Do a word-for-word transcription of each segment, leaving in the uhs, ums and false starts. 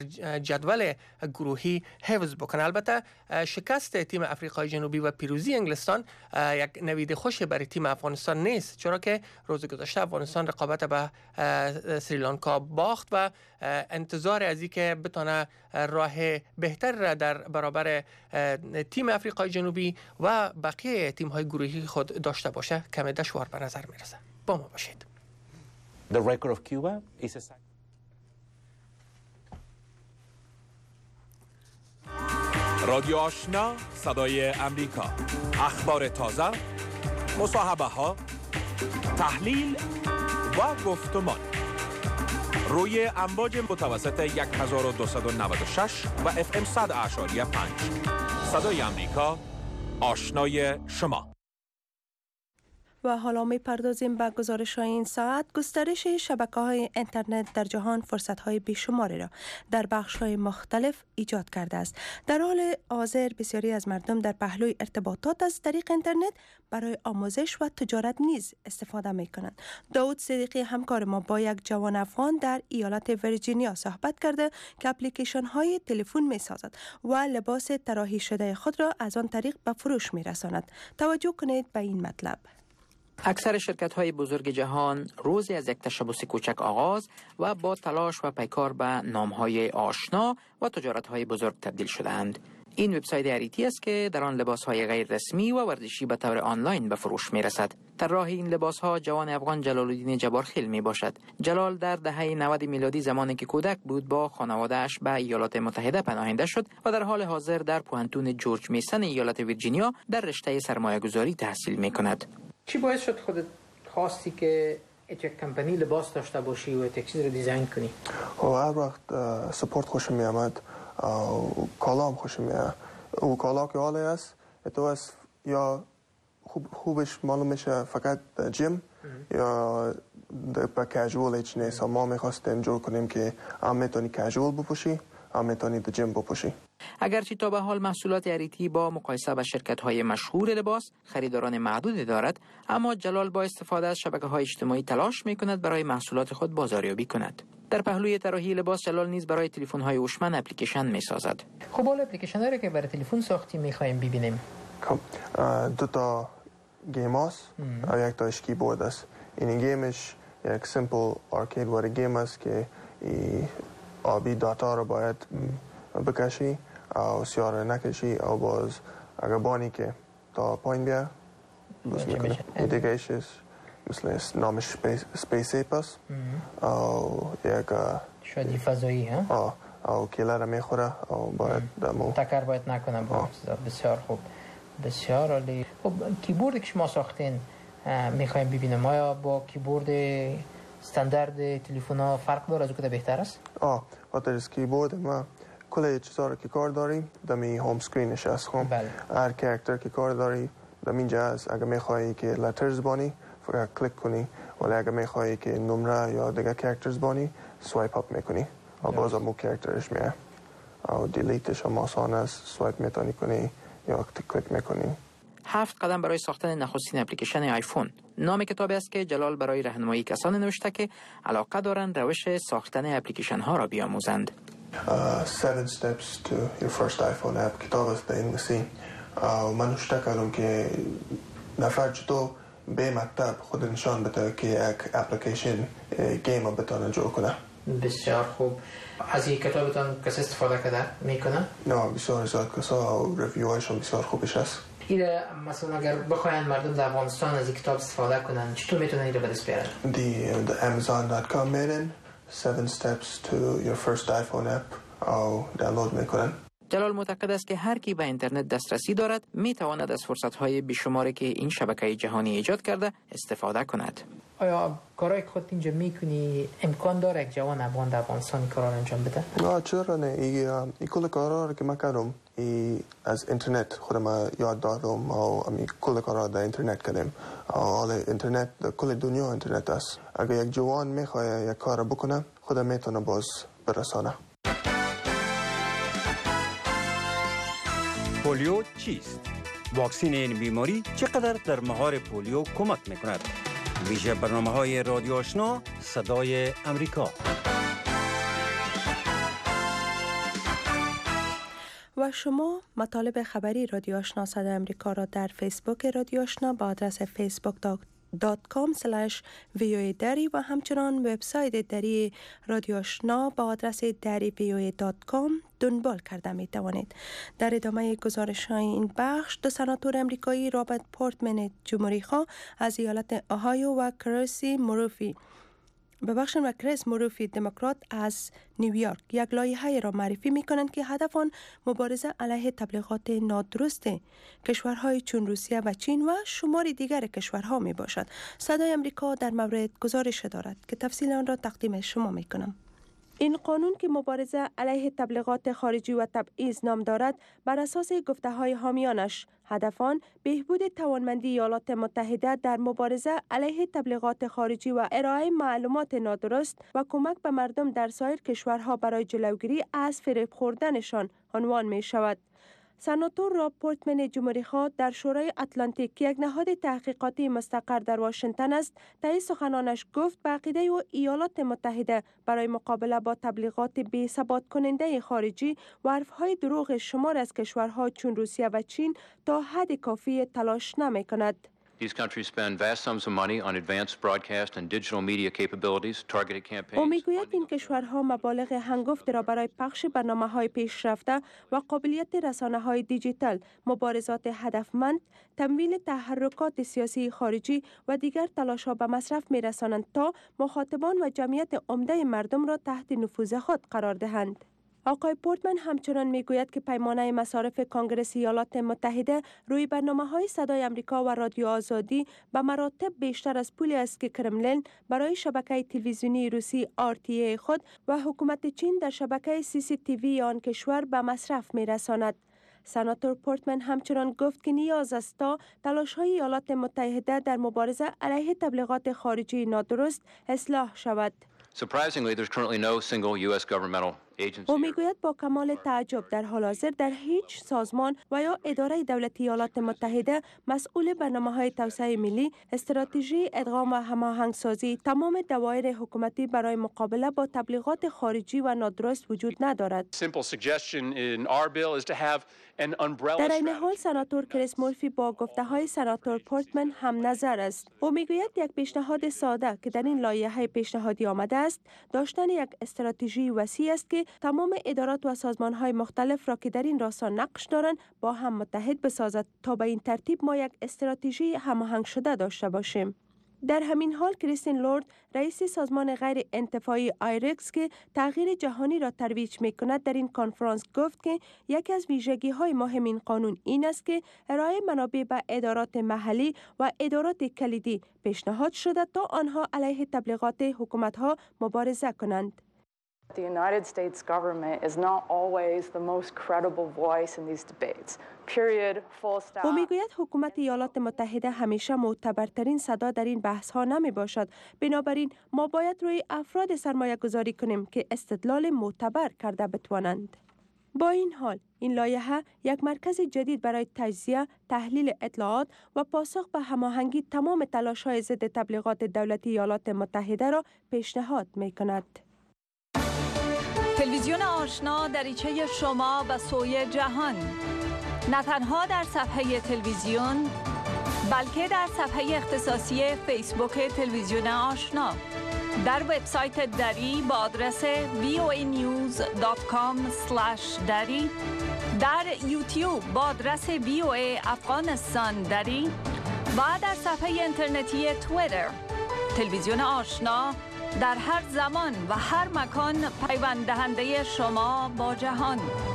جدول گروهی حفظ بکنه. البته شکست تیم آفریقای جنوبی و پیروزی انگلستان یک نوید خوش برای تیم افغانستان نیست، چرا که روز گذشته افغانستان رقابت به سریلانکا باخت و انتظار از اینکه بتونه راه بهتر را در برابر تیم آفریقای جنوبی و بقیه تیم های گروهی خود داشته باشه کم دشوار به نظر میرسه. با ما باشید. The record of Cuba is a... رادیو آشنا، صدای امریکا، اخبار تازه، مصاحبه ها، تحلیل و گفتمان روی امواج متوسط هزار و دویست و نود و شش و اف ام صد اعشاری پنج. صدای امریکا، آشنای شما. و حالا می پردازیم به گزارش های این ساعت. گسترش شبکه های اینترنت در جهان فرصت های بیشماری را در بخش های مختلف ایجاد کرده است. در حال حاضر بسیاری از مردم در پهلوی ارتباطات از طریق اینترنت برای آموزش و تجارت نیز استفاده می کنند. داود صدیقی همکار ما با یک جوان افغان در ایالت ویرجینیا صحبت کرده که اپلیکیشن های تلفن می سازد و لباس طراحی شده خود را از آن طریق به فروش می رساند. توجه کنید به این مطلب. اکثر شرکت‌های بزرگ جهان روزی از یک تشبث کوچک آغاز و با تلاش و پیکار به نام‌های آشنا و تجارت‌های بزرگ تبدیل شدند. این وبسایت اریتی است که در آن لباس‌های غیر رسمی و ورزشی به طور آنلاین به فروش می‌رسد. طراح این لباس‌ها جوان افغان جلال الدین جبارخیل میباشد. جلال در دهه نود میلادی زمانی که کودک بود با خانواده‌اش به ایالات متحده پناهنده شد و در حال حاضر در پوهنتون جورج میسن ایالت ویرجینیا در رشته سرمایه‌گذاری تحصیل می‌کند. چی باعث شد خودت خواستی که یک کمپانی لباس داشته باشی و یک چیز رو دیزاین کنی؟ و هر وقت سپورت خوشم می آمد و کالام خوشم می آمد. و کالا که حالی است تو است یا خوب خوبش معلوم میشه فقط جیم یا با کژوال هیچ نیست. ما میخواستیم جور کنیم که هم میتونی کژوال بپوشی هم میتونی در جیم بپوشی. اگرچه تا به حال محصولات اریتی با مقایسه با شرکت‌های مشهور لباس خریداران معدودی دارد، اما جلال با استفاده از شبکه‌های اجتماعی تلاش می‌کند برای محصولات خود بازاریابی کند. در پهلوی طراحی لباس جلال نیز برای تلفن‌های هوشمند اپلیکیشن می‌سازد. خب حالا اپلیکیشن‌هایی که برای تلفن ساختی می‌خوایم ببینیم. خب دو تا گیم است و یک تا کیبورد است. این گیمش یک سیمپل آرکید وار گیم است که آبی داتا رو باید بکشی او سیاره نکشی او باز اگر بانی که تا پایین بیا بس میکنه. این دیگه ایش مثل نامش سپیس ایپ است او یک شادی فضایی ها او کیله را میخوره او باید دمو تکر باید نکنه. بسیار خوب، بسیار عالی. خب کیبوردی که شما ساختین میخوایم ببینم آیا با کیبورد استاندارد تلفن ها فرق داره؟ از او که بهتر است؟ آه خاطر از کیبورد ما کل چیزا رو که کار داریم دمی هوم سکرینش است. خب هر کاراکتر که کار داری دم اینجا است. اگه میخوایی که لترز بانی فقط کلیک کنی، ولی اگه میخوایی که نمره یا دیگه کاراکترز بانی سوایپ اپ میکنی و باز هم کاراکترش میاد او دیلیتش هم آسان است. سوایپ میتونی کنی یا کلیک میکنی. هفت قدم برای ساختن نخستین اپلیکیشن آیفون نام کتابی است که جلال برای راهنمایی کسانی نوشته که علاقه دارند روش ساختن اپلیکیشن ها را بیاموزند. Uh, seven steps to your first iPhone app کتاب است در انگلیسی. uh, من نوشته کردم که نفر چطور به مکتب خود نشان بده که یک اپلیکیشن گیم رو بتونه جور کنه. بسیار خوب. از این کتابتان کسی استفاده کرده میکنه؟ نه بسیار زیاد کسا و ریویوهایشون بسیار خوبش است. ایره مثلا اگر بخواین مردم در افغانستان از این کتاب استفاده کنن چطور میتونن ایره به دست بیارن؟ دی امازون دات کام میرن seven steps to your first iPhone app او دانلود میکنن. جلال معتقد است که هر کی به اینترنت دسترسی دارد میتواند از فرصت‌های بیشماری که این شبکه جهانی ایجاد کرده استفاده کند. آیا کارهای خود اینجا میکنی امکان داره یک جوان افغان در افغانستان کار انجام بده؟ نه چرا نه. ای, ای کل کارها رو که من کردم ای از اینترنت خودم یاد دادم و امی کل کارها در اینترنت کردم. حالا اینترنت کل دنیا اینترنت است. اگر یک جوان میخواد یک کار بکنه خودم میتونه باز برسانه. پولیو چیست؟ واکسین این بیماری چقدر در مهار پولیو کمک میکند؟ ویژه برنامه‌های رادیو آشنا صدای امریکا. و شما مطالب خبری رادیو آشنا صدای امریکا را در فیسبوک رادیو آشنا با آدرس فیسبوک دات کام اسلش وی او ای دری و همچنان وبسایت دری رادیو آشنا با آدرس دری وی او ای دات کام دنبال کرده می توانید. در ادامه گزارش های این بخش، دو سناتور امریکایی رابرت پورتمن جمهوری خواه از ایالت اوهایو و کریسی موروفی ببخشید و کریس موروفی دموکرات از نیویورک یک لایحه را معرفی می کنند که هدف آن مبارزه علیه تبلیغات نادرست کشورهای چون روسیه و چین و شمار دیگر کشورها می باشد. صدای امریکا در مورد گزارش دارد که تفصیل آن را تقدیم شما می کنم. این قانون که مبارزه علیه تبلیغات خارجی و تبعیض نام دارد، بر اساس گفته‌های حامیانش هدف آن بهبود توانمندی ایالات متحده در مبارزه علیه تبلیغات خارجی و ارائه معلومات نادرست و کمک به مردم در سایر کشورها برای جلوگیری از فریب خوردنشان عنوان می شود. سناتور راب پورتمن جمهوری خواه در شورای اتلانتیک که یک نهاد تحقیقاتی مستقر در واشنگتن است، طی سخنانش گفت به عقیده و ایالات متحده برای مقابله با تبلیغات بی ثبات کننده خارجی و حرفهای دروغ شمار از کشورها چون روسیه و چین تا حد کافی تلاش نمی کند. These countries spend vast sums of money on advanced broadcast and digital media capabilities, targeted campaigns. او میگوید این کشورها مبالغ هنگفتی را برای پخش برنامه‌های پیشرفته و قابلیت رسانه‌های دیجیتال، مبارزات هدفمند، تمویل تحرکات سیاسی خارجی و دیگر تلاش‌ها به مصرف می‌رسانند تا مخاطبان و جمعیت عمده مردم را تحت نفوذ خود قرار دهند. آقای پورتمن همچنان میگوید که پیمانه مصارف کانگرس ایالات متحده روی برنامه‌های صدای امریکا و رادیو آزادی به مراتب بیشتر از پولی است که کرملین برای شبکه تلویزیونی روسی آر تی ای خود و حکومت چین در شبکه سی سی تی وی آن کشور به مصرف می‌رساند. سناتور پورتمن همچنان گفت که نیاز است تا تلاش‌های ایالات متحده در مبارزه علیه تبلیغات خارجی نادرست اصلاح شود. Surprisingly, there's currently no single U S governmental agency. او میگوید با کمال تعجب در حال حاضر در هیچ سازمان و یا اداره دولتی ایالات متحده مسئول برنامه‌های توسعه ملی، استراتژی ادغام و هماهنگسازی تمام دوایر حکومتی برای مقابله با تبلیغات خارجی و نادرست وجود ندارد. در این حال سناتور کریس مورفی با گفته‌های سناتور پورتمن هم نظر است. او میگوید یک پیشنهاد ساده که در این لایحه پیشنهادی آمده است، داشتن یک استراتژی وسیع است که تمام ادارات و سازمان‌های مختلف را که در این راستا نقش دارند با هم متحد بسازد تا به این ترتیب ما یک استراتژی هماهنگ شده داشته باشیم. در همین حال کریستین لورد، رئیس سازمان غیر انتفاعی آیرکس که تغییر جهانی را ترویج می‌کند، در این کنفرانس گفت که یکی از ویژگی‌های مهم این قانون این است که ارائه منابع به ادارات محلی و ادارات کلیدی پیشنهاد شده تا آنها علیه تبلیغات حکومت‌ها مبارزه کنند. The United States government is not always the most credible voice in these debates. Period. Full stop. او میگوید حکومت ایالات متحده همیشه معتبرترین صدا در این بحث ها نمی باشد. بنابراین ما باید روی افراد سرمایه گذاری کنیم که استدلال معتبر کرده بتوانند. با این حال این لایحه یک مرکز جدید برای تجزیه، تحلیل اطلاعات و پاسخ به هماهنگی تمام تلاش‌های ضد تبلیغات دولتی ایالات متحده را پیشنهاد می کند. تلویزیون آشنا دریچه شما به سوی جهان، نه تنها در صفحه تلویزیون بلکه در صفحه اختصاصی فیسبوک تلویزیون آشنا، در وبسایت دری با آدرس وی او ای نیوز دات کام اسلش دری، در یوتیوب با آدرس وی او ای افغانستان دری و در صفحه اینترنتی توییتر. تلویزیون آشنا در هر زمان و هر مکان پیوند دهنده شما با جهان.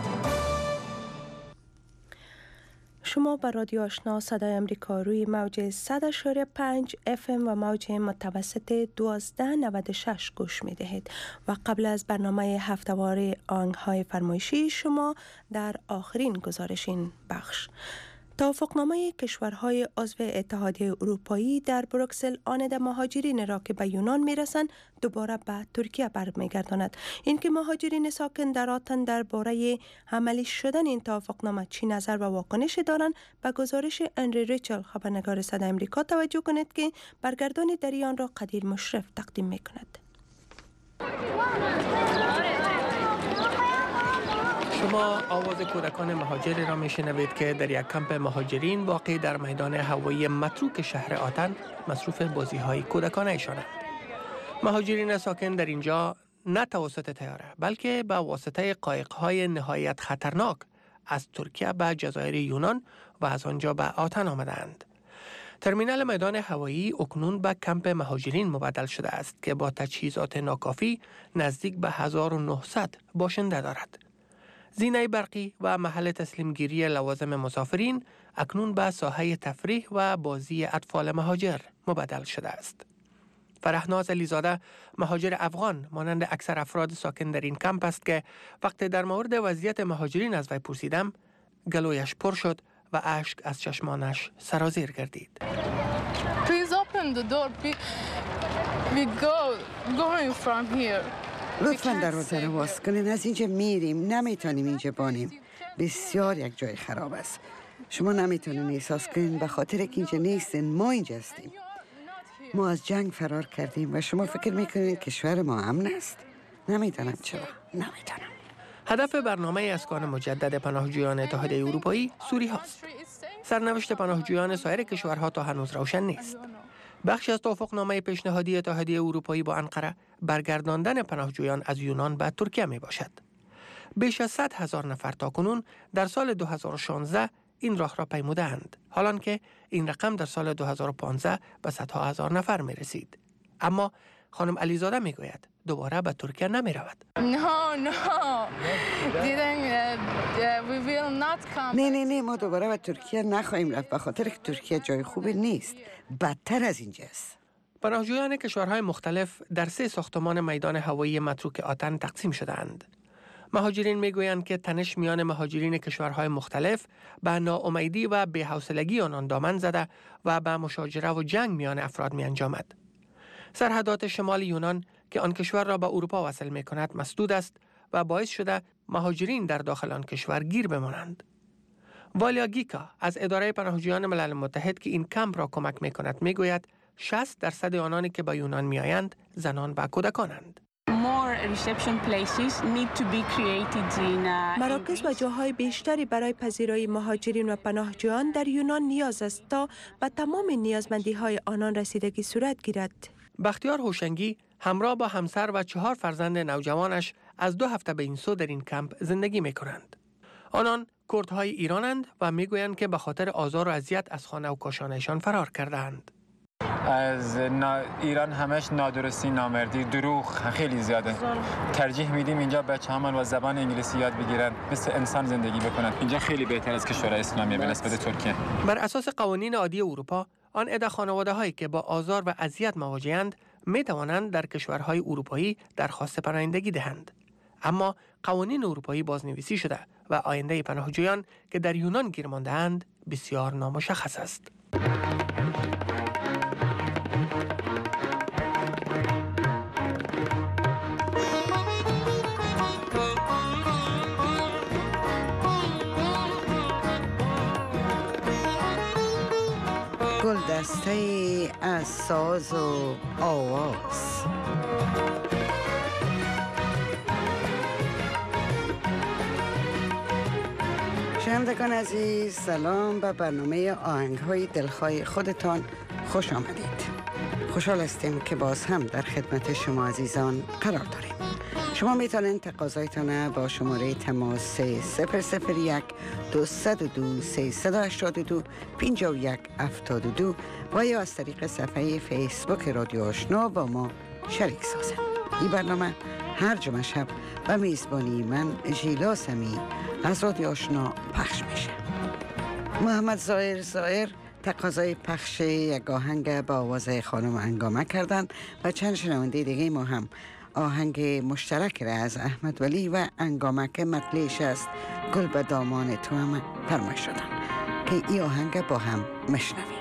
شما با رادیو آشنا صدای امریکا روی موج صد و پنج اف ام و موج متوسط دوازده نود و شش گوش می دهید و قبل از برنامه هفته‌وار آهنگ‌های فرمایشی شما در آخرین گزارش این بخش، توافقنامه کشورهای عضو اتحادیه اروپایی در بروکسل آنید مهاجرین را که به یونان میرسند دوباره به ترکیه برمیگرداند. اینکه مهاجرین ساکن در آتن درباره عملی شدن این توافقنامه چی نظر و واکنش دارند، به گزارش انری ریچل خبرنگار صدای امریکا توجه کنید که برگردان در آن را قدیر مشرف تقدیم میکند. شما آواز کودکان مهاجری را میشنوید که در یک کمپ مهاجرین واقع در میدان هوایی متروک شهر آتن مصروف بازی های کودکانه ایشانند. مهاجرین ساکن در اینجا نه توسط طیاره بلکه به واسطه قایق های نهایت خطرناک از ترکیه به جزایر یونان و از آنجا به آتن آمدند. ترمینال میدان هوایی اکنون به کمپ مهاجرین مبدل شده است که با تجهیزات ناکافی نزدیک به هزار و نهصد باشنده دارد. زینه برقی و محل تسلیم گیری لوازم مسافرین اکنون به ساحه تفریح و بازی اطفال مهاجر مبدل شده است. فرحناز علیزاده مهاجر افغان مانند اکثر افراد ساکن در این کمپ است که وقتی در مورد وضعیت مهاجرین از وی پرسیدم گلویش پر شد و اشک از چشمانش سرازیر گردید. Please open the door. We go going from here. لطفاً دروازه رو باز کنین. از اینجا میریم، نمیتونیم اینجا بانیم. بسیار یک جای خراب است. شما نمیتونین احساس کنین به خاطر که اینجا نیستین. ما اینجا هستیم. ما از جنگ فرار کردیم و شما فکر میکنین کشور ما امن است؟ نمیدانم چرا. نمیدانم. هدف برنامه اسکان مجدد پناهجویان اتحادیه اروپایی سوریه است. سرنوشت پناهجویان سایر کشورها تا هنوز روشن نیست. بخشی از توافقنامه پیشنهادی اتحادیه اروپایی با انقره برگرداندن پناهجویان از یونان به ترکیه می باشد. بیش از صد هزار نفر تاکنون در سال دو هزار و شانزده این راه را پیمودند، حالان که این رقم در سال دو هزار و پانزده به صدها هزار نفر می رسید. اما خانم علیزاده می گوید دوباره به ترکیه نمی رود. نه نه نه ما دوباره به ترکیه نخواهیم رفت به خاطر که ترکیه جای خوبی نیست. بدتر از اینجاست. پناهجویان کشورهای مختلف در سه ساختمان میدان هوایی متروک آتن تقسیم شده‌اند. مهاجرین میگویند که تنش میان مهاجرین کشورهای مختلف به ناامیدی و بی‌حوصلگی آنان دامن زده و به مشاجره و جنگ میان افراد می انجامد. سرحدات شمال یونان که آن کشور را به اروپا وصل می کند مسدود است و باعث شده مهاجرین در داخل آن کشور گیر بمانند. والیا گیکا از اداره پناهجویان ملل متحد که این کمپ را کمک می کند می گوید شصت درصد آنانی که به یونان می آیند زنان و کودکانند. مراکز و جاهای بیشتری برای پذیرایی مهاجرین و پناهجویان در یونان نیاز است تا به تمام نیازمندی های آنان رسیدگی صورت گیرد. بختیار هوشنگی همراه با همسر و چهار فرزند نوجوانش از دو هفته به این سو در این کمپ زندگی می کنند. آنان کردهای ایرانند و می گویند که به خاطر آزار و اذیت از خانه و کاشانهشان فرار کردند. از ایران همش نادرستی، نامردی، دروغ خیلی زیاده. ترجیح میدیم اینجا بچه‌هامون با زبان انگلیسی یاد بگیرن، مثل انسان زندگی بکنن. اینجا خیلی بهتر از کشورهای اسلامی به نسبت ترکیه. بر اساس قوانین عادی اروپا، آن عده خانواده‌هایی که با آزار و اذیت مواجه‌اند می توانند در کشورهای اروپایی درخواست پناهندگی دهند. اما قوانین اروپایی بازنویسی شده و آینده پناهجویان که در یونان گیر مانده‌اند بسیار نامشخص است. گلدسته از ساز و آواز. شنوندگان عزیز، سلام به برنامه آهنگ‌های دلخواه خودتان خوش آمدید. خوشحال هستیم که باز هم در خدمت شما عزیزان قرار داریم. شما میتونید تقاضایتان با شماره تماس صفر صفر یک دویست و دو سیصد و هشتاد و دو پنجاه و یک هفتاد و دو و یا از طریق صفحه فیسبوک رادیو آشنا با ما شریک سازند. این برنامه هر جمعه شب و میزبانی من ژیلا سمی از رادیو آشنا پخش میشه. محمد ظاهر ظاهر تقاضای پخش یک آهنگ با آواز خانم انگامه کردند و چند شنونده دیگه ما هم آهنگ مشترک را از احمد ولی و انگامه که مطلعش است گل به دامان تو هم فرمایش شدن که این آهنگ با هم مشنویم.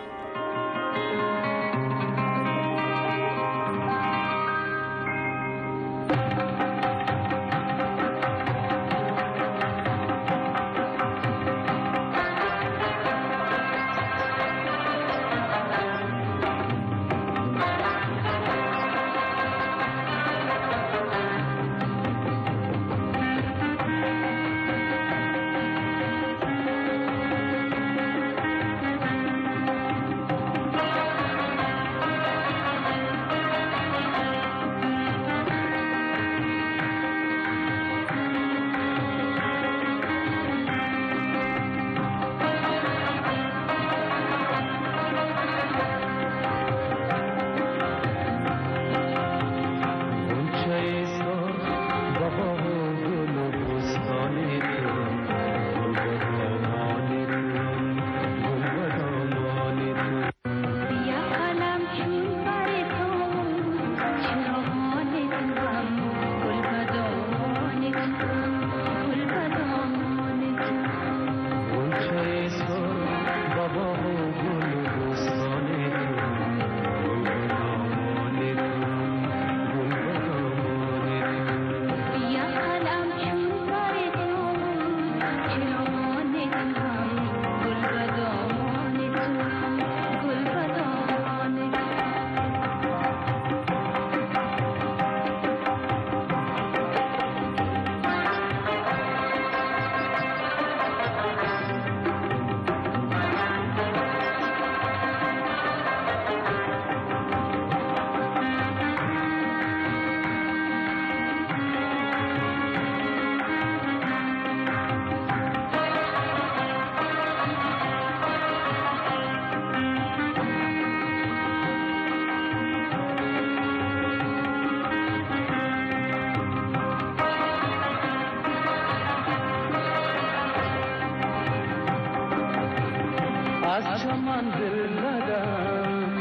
منزل زدم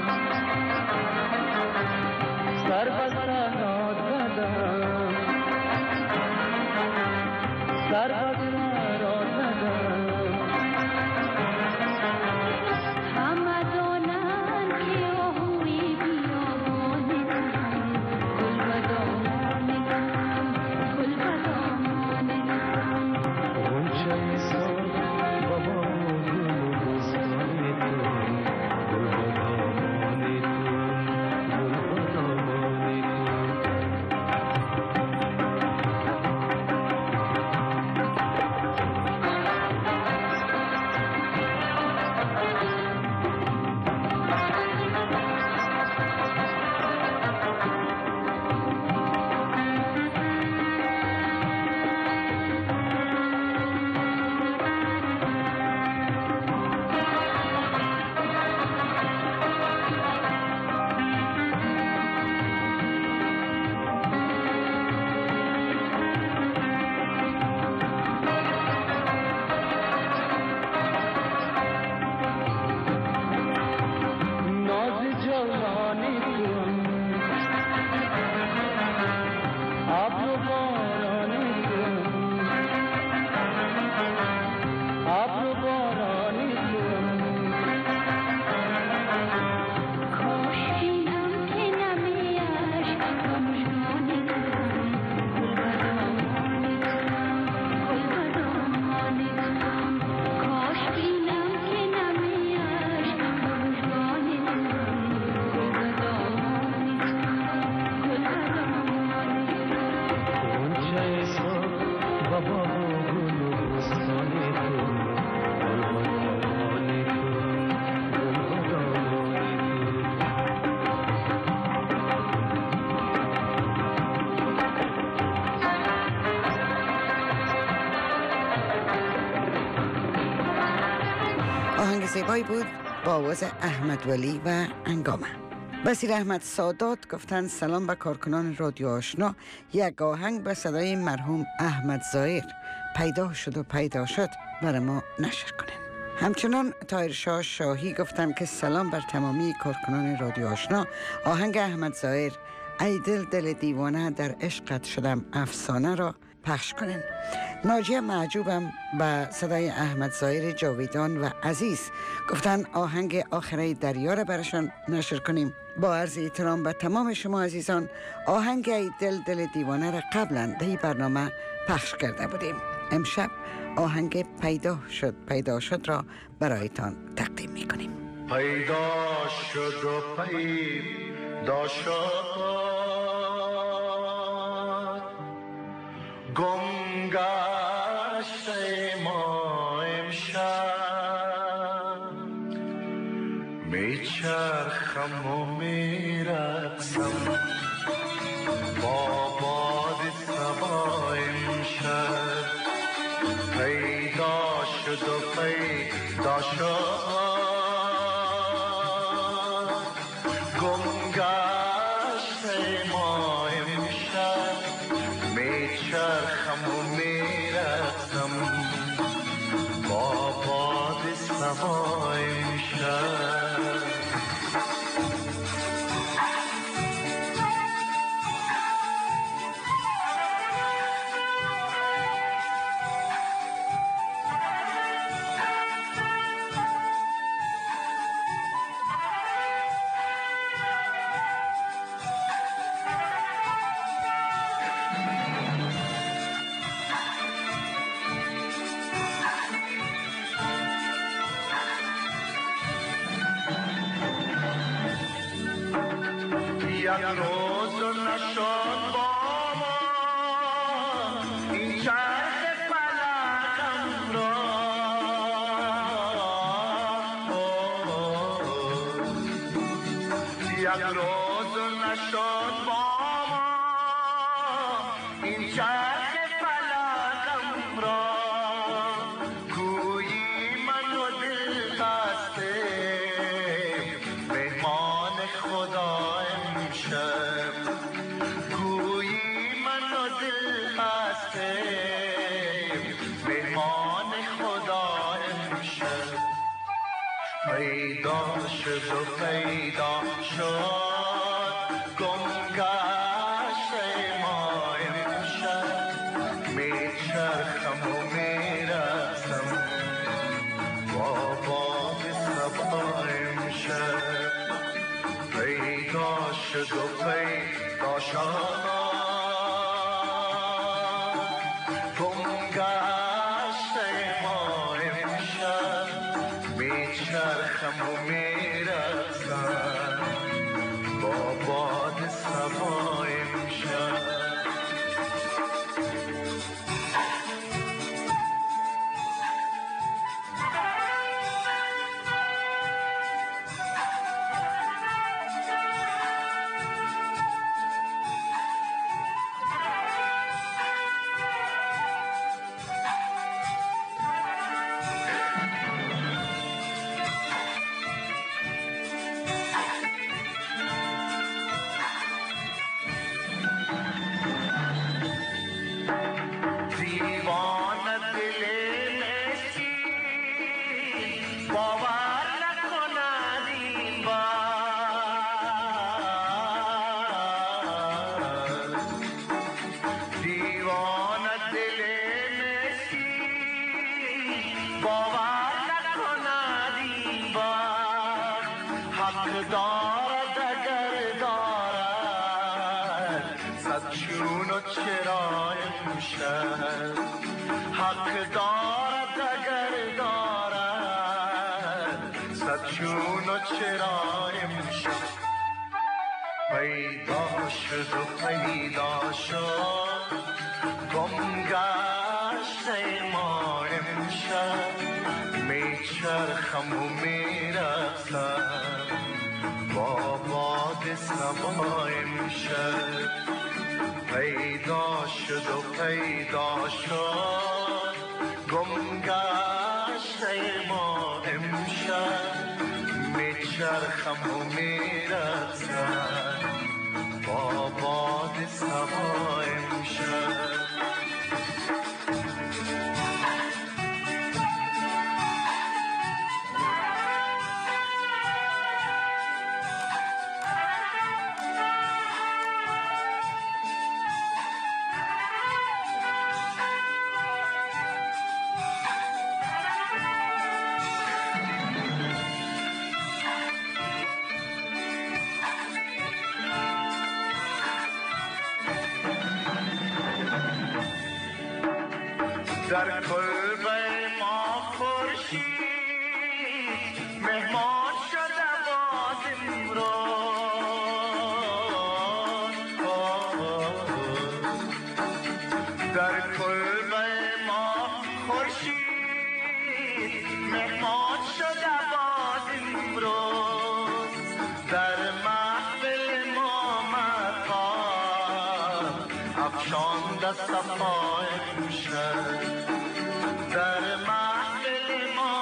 سر به سرات زدم سر به سرات زدم همه دانند که آهوی بیابانی گل به دامانی گل به دامانی غنچه سال بابا آهنگ زیبایی بود با آواز احمد ولی و انگامه. بصیر احمد سادات گفتن سلام به کارکنان رادیو آشنا، یک آهنگ به صدای مرحوم احمد ظاهر پیدا شد و پیدا شد برای ما نشر کنین. همچنان طاهرشاه شاهی گفتن که سلام بر تمامی کارکنان رادیو آشنا، آهنگ احمد ظاهر ای دل دل دیوانه در عشقت شدم افسانه را پخش کنین. ناجیه معجوبم به صدای احمد ظاهر جاویدان و عزیز گفتن آهنگ آخره دریا را برشان نشر کنیم. با عرض احترام به تمام شما عزیزان، آهنگ ای دل دل دیوانه را قبلا در این برنامه پخش کرده بودیم. امشب آهنگ پیدا شد پیدا شد را برایتان تقدیم میکنیم. پیدا شد و پیدا شد گم گشته ما امشب، میچرخم و میرقصم با باد صبا امشب. پیدا شد و پیدا شد گم گشته ما امشب، میچرخم و میرقصم با باد صبا امشب. یک روز نشد با ما این چرخ فلکم را، یک روز نشد با ما این چرخ فلکم را، گویی من و دل خسته مهمان خدا امشب، گویی من و دل خسته مهمان خدا امشب. پیدا شد و پیدا شد گم گشته ما امشب میچرخم و میرسم با باد صبا امشب پیدا شد و پیدا شد گم گشته ما امشب میچرخم و میرسم با باد صبا امشب حق دارد اگر دارد صد چون و چرا امشب پیدا شد و پیدا شد گم گشته ما امشب میچرخم و میرسم با باد صبا امشب پیدا شد و پیدا شد گم گشته ما امشب میچرخم و میرسم با باد صبا امشب در کلبه ما خورشید مهمان شده باز امروز در کلبه ما خورشید مهمان شده باز امروز در محفل ما مقام افشانده صفا امشب در محفل ما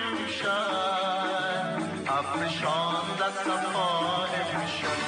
امشب افشانده صفا امشب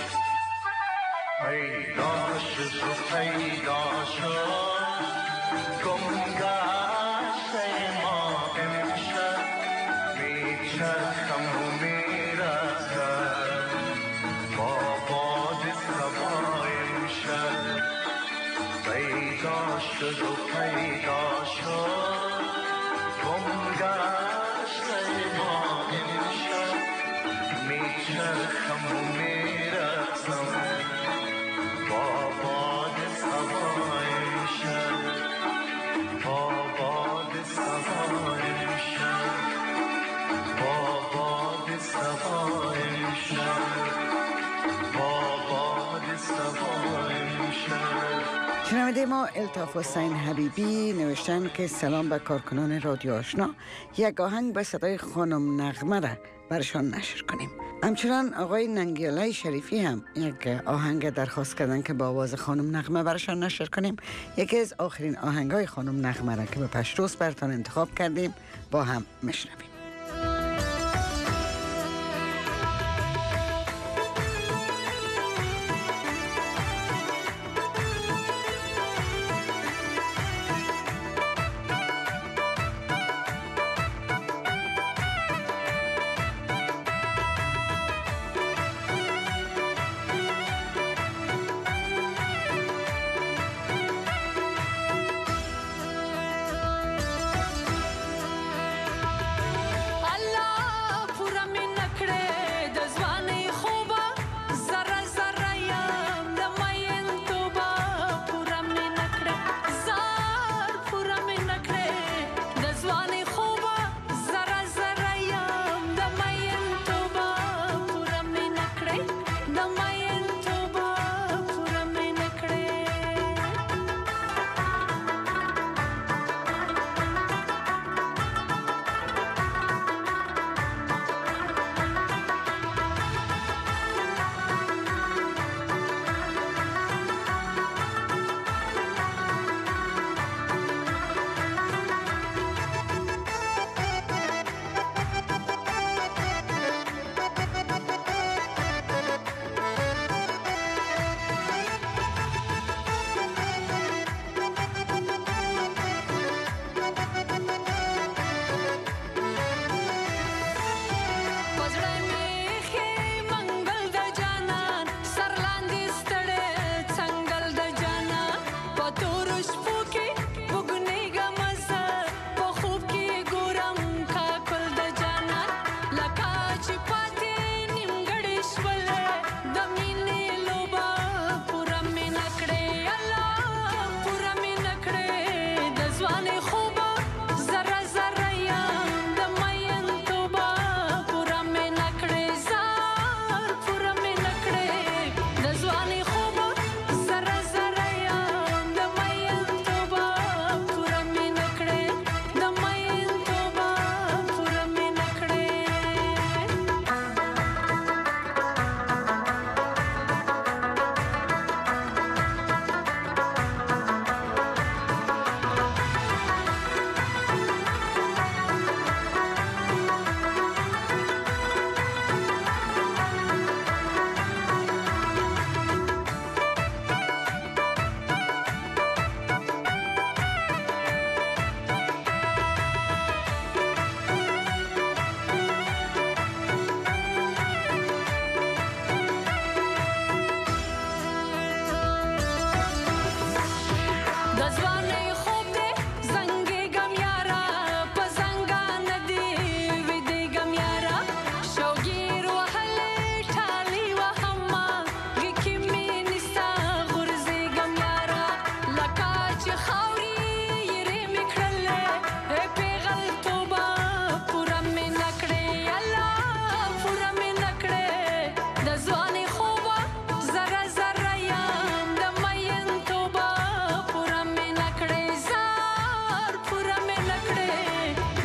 پیدا شد و پیدا شد گم گشته ما امشب میچرخم و میرسم با باد صبا امشب پیدا شد و پیدا شد گم گشته ما امشب میچرخم و میرسم با باد صبا امشب با باد صبا امشب با باد صبا امشب با باد صبا امشب. شنونده ما الطاف حسین حبیبی نوشتن که سلام به کارکنان رادیو آشنا، یک آهنگ به صدای خانم نغمه را برشان نشر کنیم. همچنان آقای ننگیالای شریفی هم یک آهنگ درخواست کردن که با آواز خانم نغمه برشان نشر کنیم. یکی از آخرین آهنگای خانم نغمه را که به پشتوس برتان انتخاب کردیم با هم میشنویم.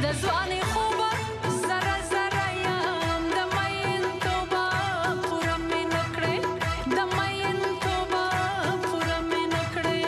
دزوانی خوبه زره زره یم دمین تو با پورا می نکړې دمین تو با پورا می نکړې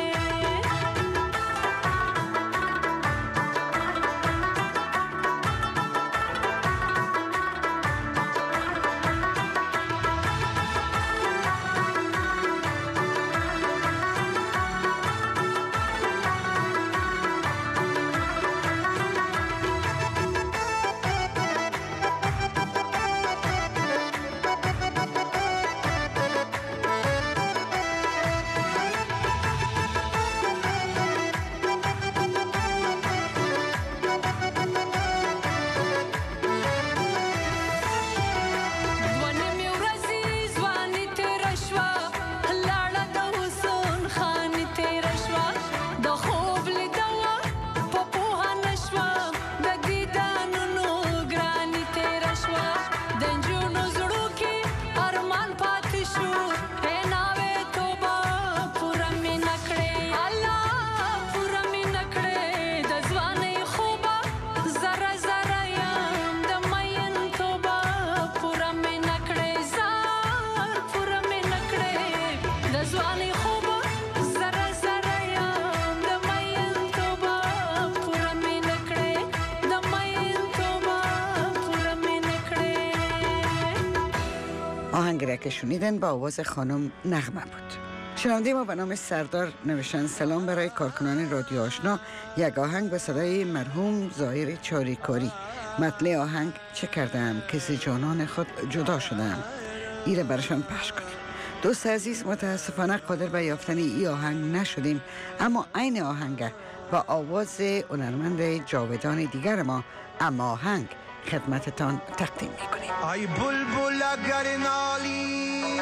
آهنگی که شنیدن با آواز خانم نغمه بود. شنونده ما به نام سردار نوشتن سلام برای کارکنان رادیو آشنا، یک آهنگ به صدای مرحوم ظاهر چاریکاری. متن آهنگ چه کردم که ز جانان خود جدا شدم، ایره برشان پخش کنیم. دوست عزیز، متاسفانه قادر به یافتن ای آهنگ نشدیم، اما عین آهنگ با آواز هنرمند جاودان دیگر ما اما آهنگ خدمتتان تقدیم میکنیم. ای بلبل اگر نالی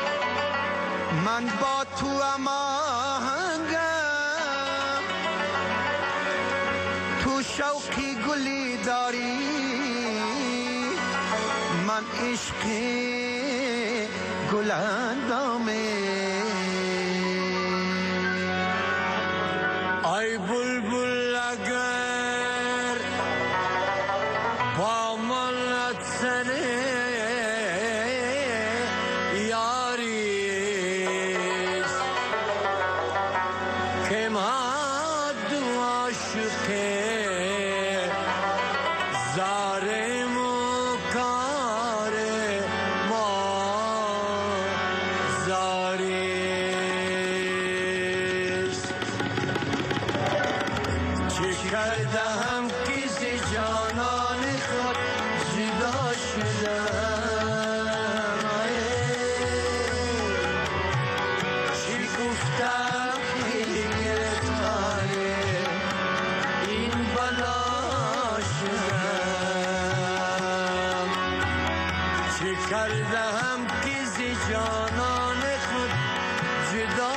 من با تو اما آهنگم، تو شوقی گلی داری من عشقی گل اندامه. ای بلبل اگر با من سنه یاریست که ما دو عاشقه زارم و کار ما زاریست. چه کردم که ز جانان خود جدا شدم، چی گفتم که گرفتار این بلا شدم. چه کردم که ز جانان خود جدا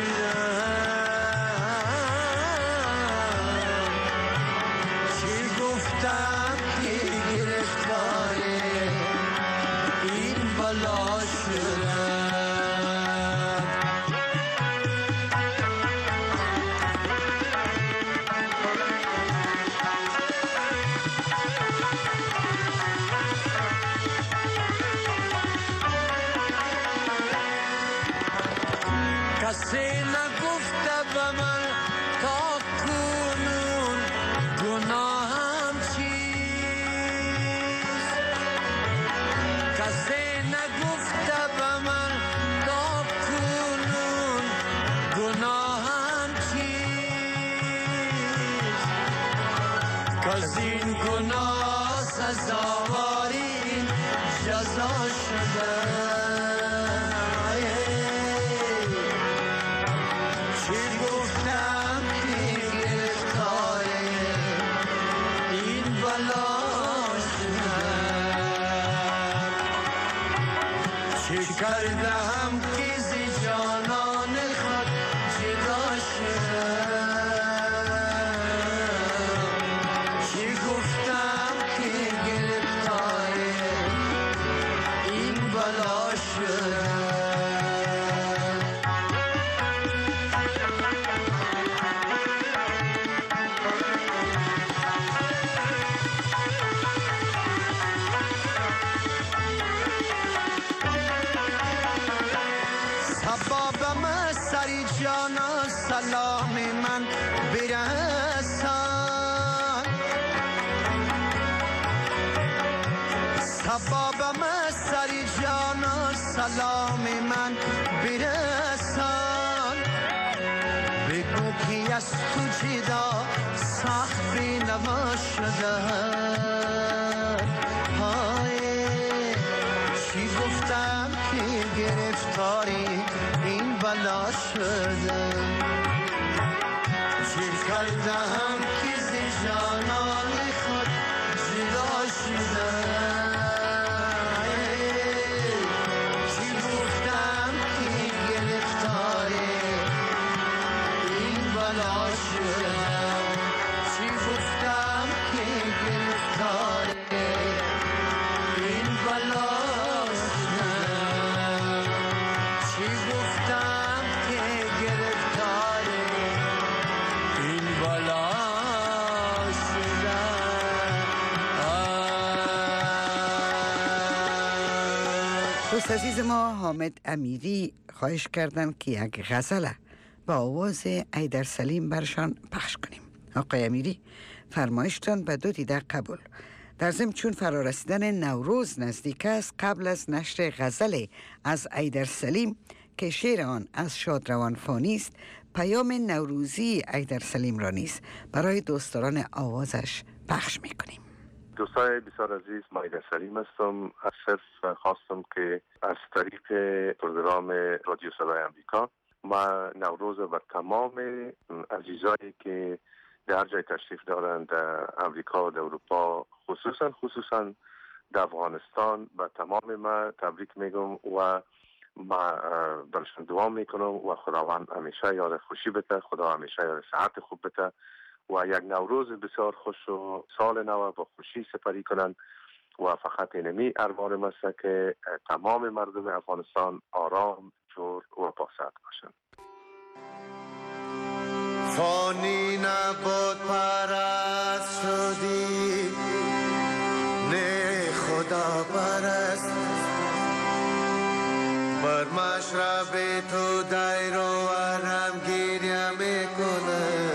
شدم، چی گفتم که گرفتار این بلا شدم. کسی نگفته به من تا کنون گناهم چیست، کسی نگفته به من تا کنون گناهم چیست، کز این گناه سزاوار این جزا شده. چی گفتم که گرفتار این بلا شدم، چی کردم که ز جانان خود جدا شدم، چی گفتم که گرفتار این بلا شدم. ربابم سری جان سلام من برسان بگو کی از تو جدا سختی نباشده های چی گفتم که گرفتاری این بلا شده چی کردم که زی جانان خود جدا شده چی گفتم که گرفتاری این بلا شده چی گفتم که گرفتاری این بلا شده چی گفتم که گرفتاری این بلا شده دوست عزیز ما حامد امیری خواهش کردن که یک غزله با آواز ایدر سلیم برشان پخش کنیم. آقای امیری فرمایشتان به دو دیده قبول. در ضمن چون فرارسیدن نوروز نزدیک است، قبل از نشر غزل از ایدر سلیم که شعر آن از شادروان فانی است، پیام نوروزی ایدر سلیم را نیز برای دوستداران آوازش پخش میکنیم. دوستای بسیار عزیز، ما ایدر سلیم هستم. صرف خواستم که از طریق پروگرام رادیو صدای امریکا ما نوروز و تمام عزیزایی که در جای تشریف دارند در امریکا و در اروپا، خصوصا خصوصا در افغانستان، و تمام ما تبریک میگم و ما برشان دعا میکنم و خداوند همیشه یاد خوشی بده، خدا همیشه یاد صحت خوب بده و یک نوروز بسیار خوش و سال نو با خوشی سپری کنند و فقط اینمی ارمان است که تمام مردم افغانستان آرام، جور و پاسد باشند. فانی نبود پرست شدی نه خدا پرست بر مشرب تو دیر و ورم گیریم میکنه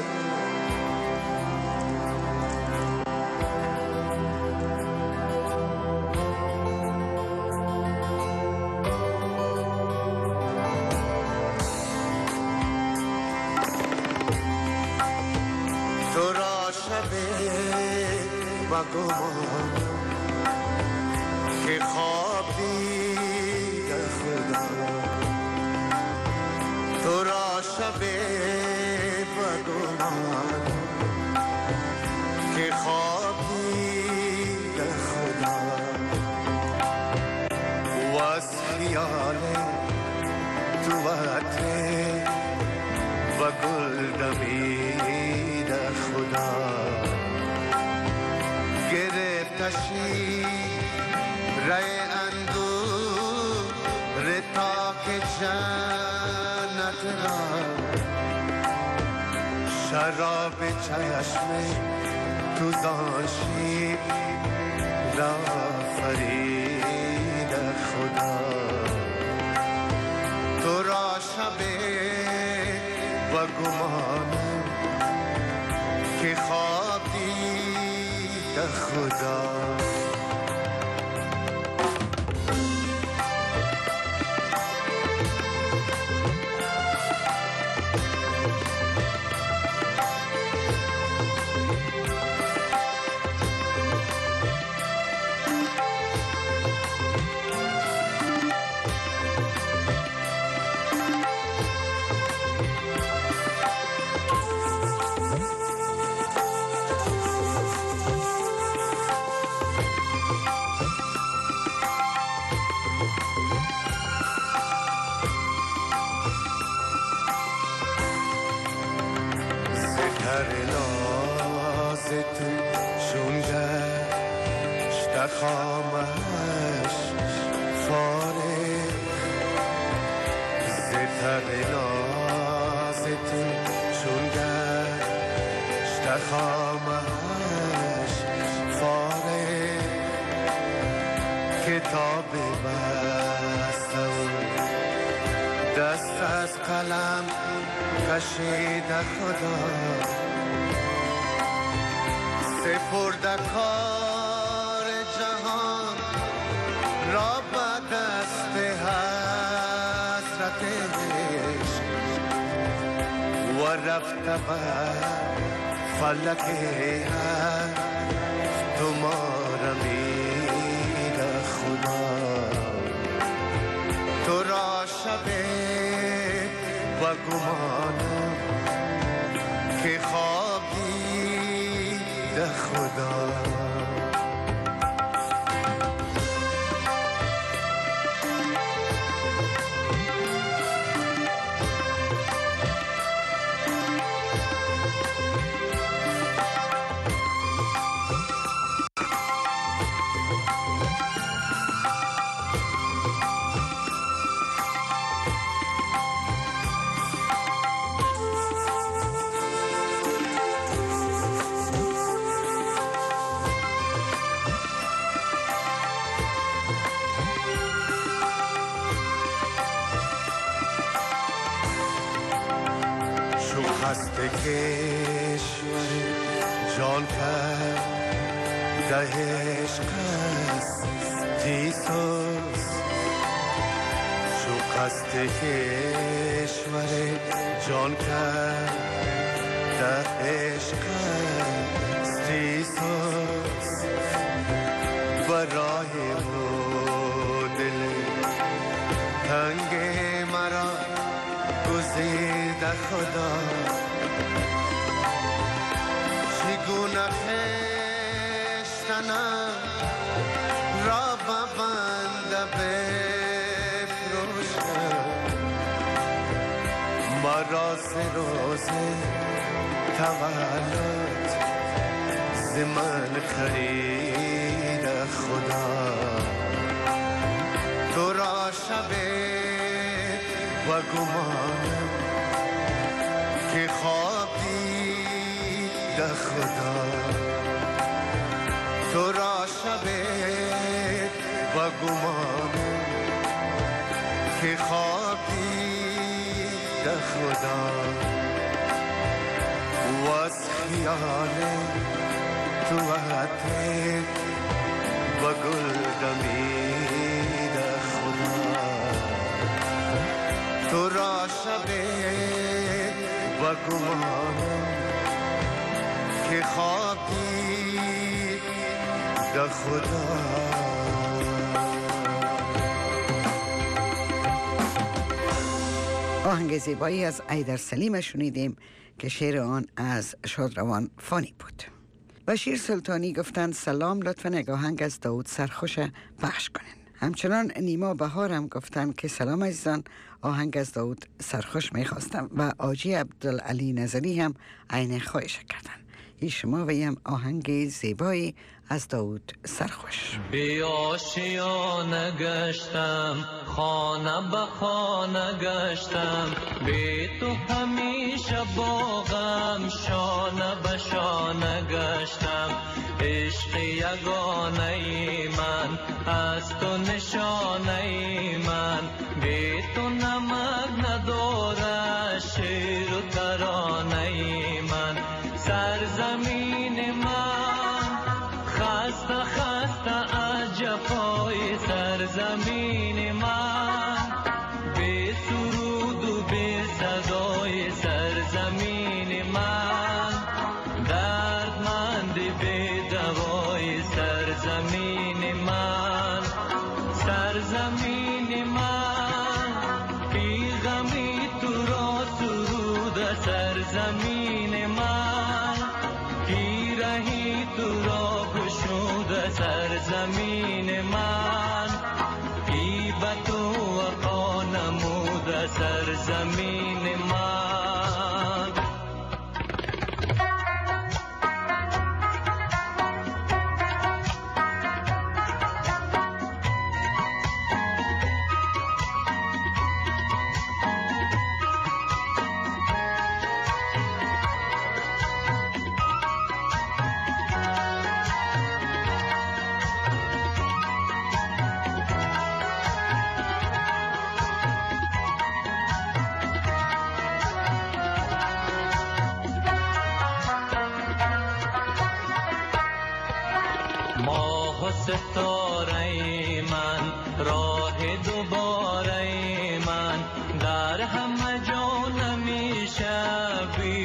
تو را شبه و گمان که خواب دید خدا تو را شبه و گمان که خواب دید خدا و از خیال تو وطن و گل دمید خدا گرفتشی رای اندور رتاک جنت را شراب چشم تو زانشی را فرید خدا تو را شبه و گمانم که خواب دید خدا خامش فارغ زتر نازتون چون گشت خامش فارغ کتاب بستم دست از قلم کشید خدا سپرد کار رفته بر فلک هر تو ما را میره خدا تو را شب و گمانم که خواب دیده خدا خسته کشور جان کرد ده عشق است تیسوس شو خسته کشور جان کرد ده عشق است تیسوس برای او دل تنگ مرا گزیده خدا چگونه خشتنم را ببنده بفروشم مرا ز روز تولد ز من خرید خدا تو را شب و گمانم که خواب دیده خدا تو را شب و گمانم که خواب دیده خدا و از خیال تو عطر و گل دمیده خدا تو را شب و گمانم که خواب دیده خدا آهنگ زیبایی از ایدر سلیم شنیدیم که شعر آن از شادروان فانی بود. بشیر سلطانی گفتند سلام، لطفاً یک آهنگ از داود سرخوش پخش کنین. همچنان نیما بهارم گفتند که سلام عزیزان، آهنگ از داود سرخوش میخواستم و آجی عبدالعلی نظری هم عین خواهش کردن. این شما و هم آهنگ زیبایی از داود سرخوش. بی آشیانه گشتم، خانه به خانه گشتم، بی تو همیشه باغم، شانه به شانه گشتم، عشق یگانه من از تو نشانه من، بی تو نمک نداره شعر و ترانه من، سرزمین من خسته خسته از جفای سرزمین من، بی سرود و بی صدای سرزمین من، دردمند بی دوای سرزمین من، سرزمین من بی غمی تو را سرود سرزمین من، پیرهی تو را گشود سرزمین من، غیبت و وفا نمود سرزمین من. ستاره من راه دوباره من در همه جا نمیشه بی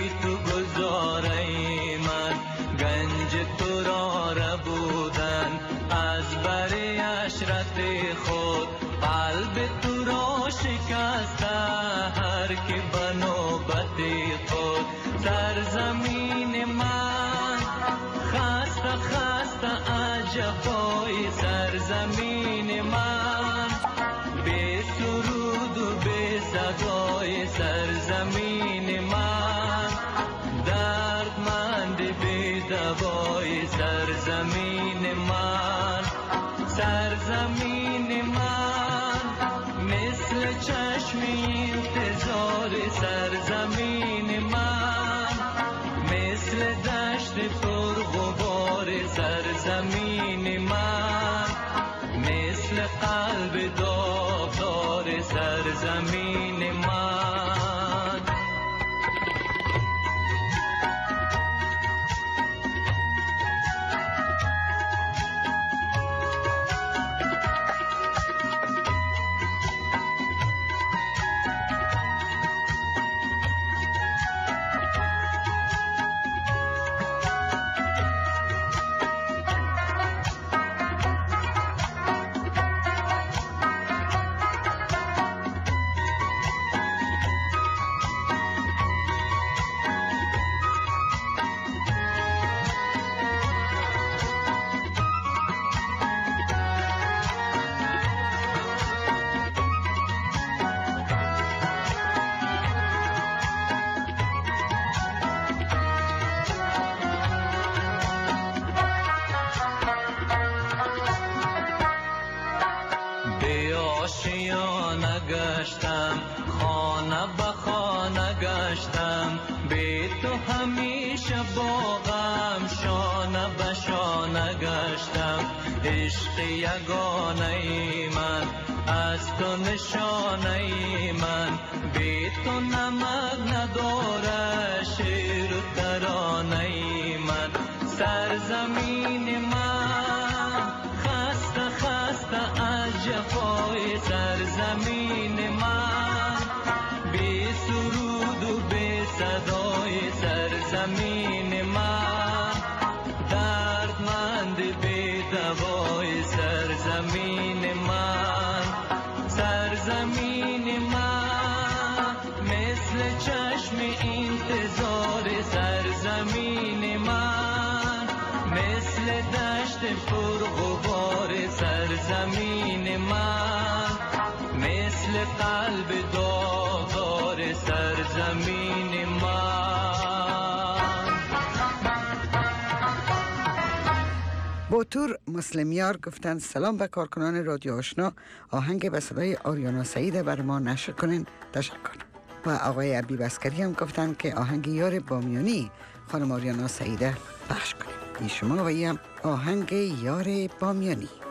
تو را ربودن از بر عشرت خود قلب تو را شکسته هر که به نوبت خود سرزمین من خسته خسته عجبای سرزمین من به سرود و به صدای سرزمین من دردمند به دوای سرزمین من سرزمین من مثل چشم انتظار سرزمین من مثل دشت پرغبار سرزمین من مثل قلب داغدار سرزمین من گشتم خانه به خانه گشتم به تو همیشه باغم شانه به شانه گشتم عشق یگانه من از تو نشانه من به تو نمک نداره شعر و ترانه من سرزمین من خسته خسته از جفای سرزمین من به سرود و به صدای سرزمین من دردمند به دوای سرزمین من سرزمین من مثل چشم انتظار سرزمین من مثل دشت پرغبار سرزمین من مثل قلب داغدار سرزمین من بوتور مسلمیار گفتن سلام به کارکنان رادیو آشنا، آهنگ به صدای آریانا سعید بر ما نشر کنین، تشکر. و آقای عبی بسکری هم گفتن که آهنگ یار بامیانی خانم آریانا سعیده پخش کنیم. ای شما و ای هم آهنگ یار بامیانی.